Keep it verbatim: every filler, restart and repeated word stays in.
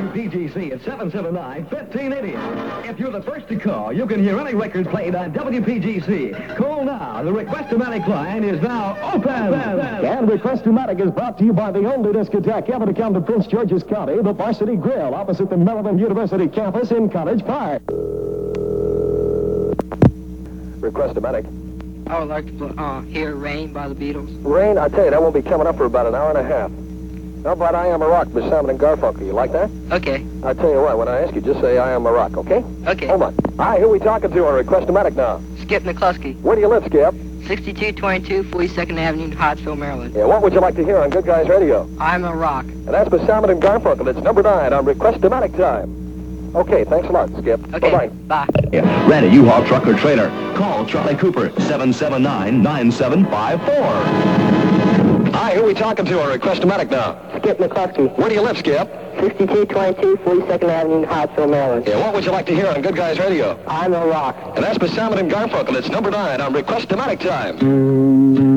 P G C at seven seven nine, one five eight zero. If you're the first to call, you can hear any record played on W P G C. Call now. The Request-O-Matic line is now open. And Request-O-Matic is brought to you by the only discotheque ever to come to Prince George's County, the Varsity Grill, opposite the Maryland University campus in College Park. Request-O-Matic. I would like to uh, hear Rain by the Beatles. Rain, I tell you, that won't be coming up for about an hour and a half. How about I Am a Rock by Simon and Garfunkel? You like that? Okay. I tell you what, when I ask you, just say I Am a Rock, okay? Okay. Hold on. Hi, who are we talking to on Request-O-Matic now? Skip McCluskey. Where do you live, Skip? sixty-two twenty-two forty-second Avenue, Hartsville, Maryland. Yeah, what would you like to hear on Good Guys Radio? I'm a Rock. And that's by Simon and Garfunkel. It's number nine on Request-O-Matic time. Okay, thanks a lot, Skip. Okay. Bye-bye. Bye. Yeah. Rent a U-Haul truck or trailer. Call Charlie Cooper, seven seven nine, nine seven five four. Hi, who are we talking to on Request-O-Matic now? Skip McCluskey. Where do you live, Skip? sixty-two twenty-two forty-second Avenue, Hartsville, Maryland. Yeah, what would you like to hear on Good Guys Radio? I'm a Rock. And that's by Simon and Garfunkel. It's number nine on Request-O-Matic time.